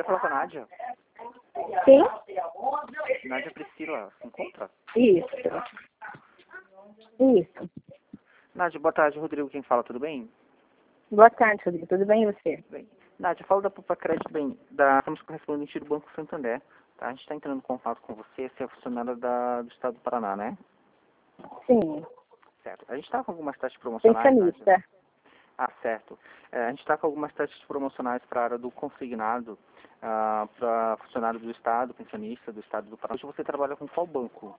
falar com a Nádia. Sim? Nádia Priscila, se encontra? Isso. Isso. Nádia, boa tarde, Rodrigo, quem fala, tudo bem? Boa tarde, Rodrigo. Tudo bem e você? Bem. Nádia, fala da Pupa Crédito, bem, estamos correspondente do Banco Santander, tá? A gente está entrando em contato com você, você é funcionária do Estado do Paraná, né? Sim. Certo. A gente está com algumas taxas promocionais, Pensionista. Nádia? Ah, certo. A gente está com algumas taxas promocionais para a área do consignado, para funcionário do Estado, pensionista do Estado do Paraná. Hoje você trabalha com qual banco?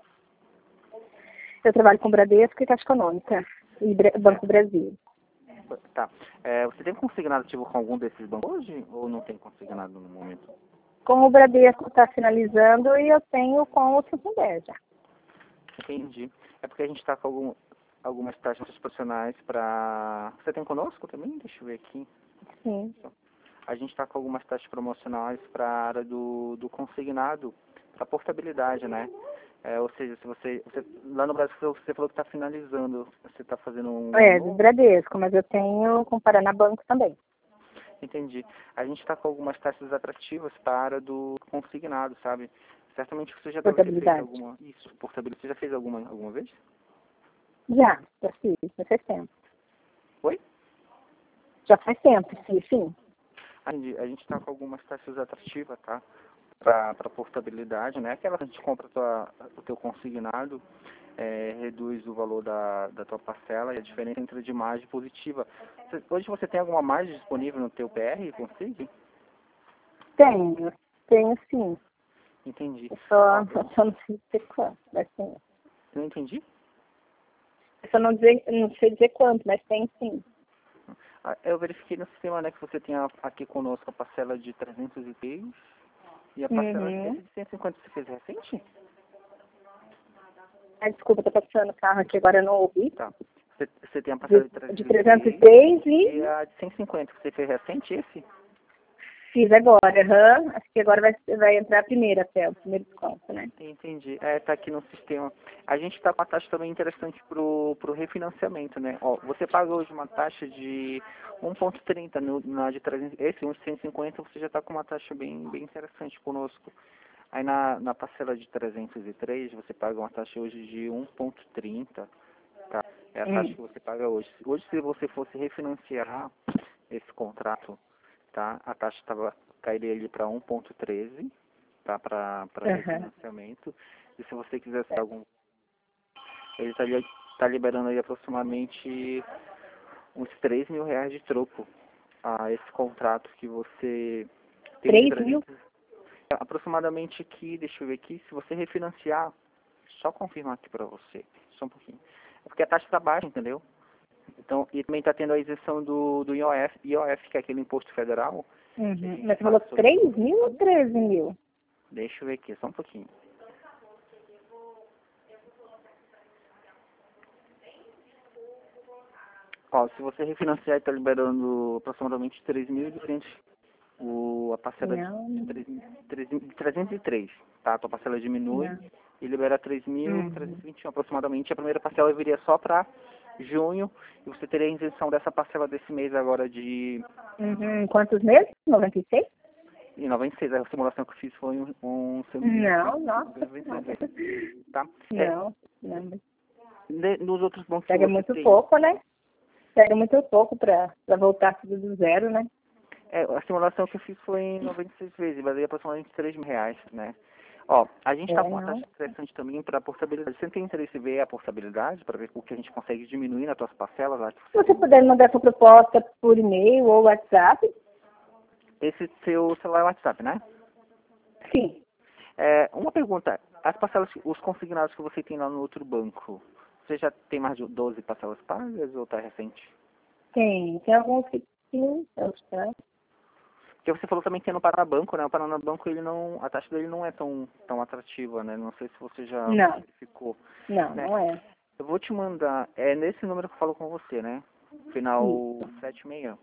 Eu trabalho com Bradesco e Caixa Econômica e Banco Brasil. Tá. Você tem consignado ativo com algum desses bancos hoje ou não tem consignado no momento? Com o Bradesco está finalizando e eu tenho com o Santander já. Entendi. É porque a gente está com algumas taxas profissionais para... Você tem conosco também? Deixa eu ver aqui. Sim. A gente está com algumas taxas promocionais para a área do consignado, para portabilidade, né? Ou seja, se você lá no Brasil você falou que está finalizando, você está fazendo um... Do Bradesco, mas eu tenho com o Paraná Banco também. Entendi. A gente está com algumas taxas atrativas para a área do consignado, sabe? Certamente você já deve ter feito alguma... Isso, portabilidade. Você já fez alguma vez? Já fiz, já faz tempo. Oi? Já faz tempo, sim. A gente está com algumas taxas atrativas, tá? Para portabilidade, né? Aquela que a gente compra o teu consignado, reduz o valor da tua parcela e a diferença entre de margem positiva. Hoje você tem alguma margem disponível no teu PR, consigo? Tenho sim. Entendi. Eu só não sei dizer quanto, mas tem. Não entendi? Eu só não sei dizer quanto, mas tem sim. Eu verifiquei no sistema, né, que você tem aqui conosco a parcela de 303 e a parcela de 150 você fez recente? Desculpa, tô passando o carro aqui, agora eu não ouvi. Tá. Você tem a parcela de 303 e a de 150. Você fez recente esse? Fiz agora, acho que agora vai entrar a primeira até, o primeiro desconto, né? Entendi. Tá aqui no sistema. A gente está com uma taxa também interessante pro refinanciamento, né? Ó, você paga hoje uma taxa de 1,30 na de 300, esse 150 você já está com uma taxa bem interessante conosco. Aí na parcela de 303 você paga uma taxa hoje de 1,30, tá? É a taxa que você paga hoje. Hoje, se você fosse refinanciar esse contrato, tá? A taxa cairia ali para 1,13, tá? Para refinanciamento. E se você quisesse ele tá liberando aí aproximadamente uns R$ 3.000 de troco a esse contrato que você tem. 3.000? Aproximadamente aqui, deixa eu ver aqui, se você refinanciar, só confirmar aqui para você, só um pouquinho. É porque a taxa está baixa, entendeu? Então, e também está tendo a isenção do IOF, que é aquele imposto federal. Mas você falou 3.000 ou 13.000? Deixa eu ver aqui, só um pouquinho. Ó, se você refinanciar, está liberando aproximadamente 3.200, a parcela de 303, tá? A tua parcela diminui e libera 3.321 aproximadamente. A primeira parcela viria só para junho e você teria a isenção dessa parcela desse mês agora de... Quantos meses? 96? Em 96, a simulação que eu fiz foi Não, nossa. Tá? Não. Nos outros bancos Pega muito pouco, né? Pega muito pouco para voltar tudo do zero, né? A simulação que eu fiz foi em 96 vezes, mas aí aproximadamente R$ 3.000, né? Ó, a gente está com uma taxa interessante também para a portabilidade. Você tem interesse em ver a portabilidade, para ver o que a gente consegue diminuir nas suas parcelas? Lá, se você puder mandar sua proposta por e-mail ou WhatsApp. Esse seu celular é WhatsApp, né? Sim. Uma pergunta, as parcelas, os consignados que você tem lá no outro banco, você já tem mais de 12 parcelas pagas ou está recente? Tem alguns que sim, tá? Porque você falou também que é no Paranabanco, né? O Paranabanco, a taxa dele não é tão atrativa, né? Não sei se você já verificou. Não, né? não é. Eu vou te mandar, nesse número que eu falo com você, né? Final 76.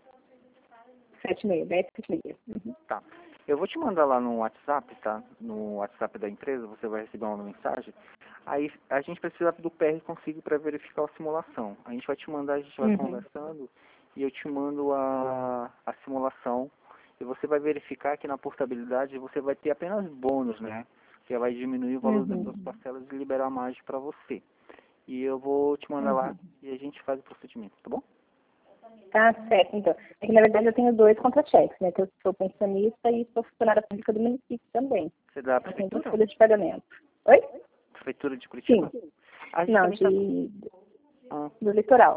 1076. Tá. Eu vou te mandar lá no WhatsApp, tá? No WhatsApp da empresa, você vai receber uma mensagem. Aí a gente precisa do PR consigo para verificar a simulação. A gente vai te mandar, a gente vai conversando e eu te mando a simulação e você vai verificar que na portabilidade você vai ter apenas bônus, né? Que vai diminuir o valor das suas parcelas e liberar margem para você. E eu vou te mandar lá e a gente faz o procedimento, tá bom? Tá certo, então. É que, na verdade, eu tenho 2 contra-cheques, né? Que eu sou pensionista e sou funcionária pública do município também. Você dá a Eu tenho prefeitura? folha de pagamento. Oi? Prefeitura de Curitiba? Sim. A gente Não, também tá... do litoral.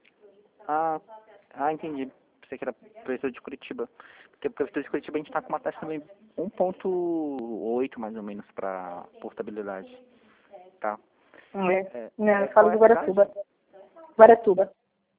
Entendi. Pensei que era Prefeitura de Curitiba. Porque a Prefeitura de Curitiba a gente está com uma taxa também 1,8 mais ou menos para portabilidade. Tá? Não, eu Qual falo é do a cidade? Guaratuba. Guaratuba.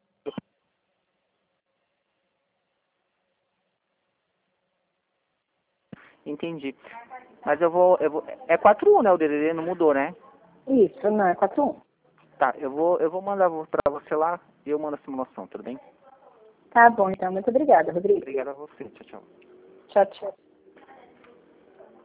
Entendi. Mas eu vou... É 4-1, né? O DDD não mudou, né? Isso, não, é 41. Tá, eu vou mandar para você lá e eu mando a simulação, tudo bem? Tá bom, então. Muito obrigada, Rodrigo. Obrigado a você. Tchau, tchau. Tchau, tchau.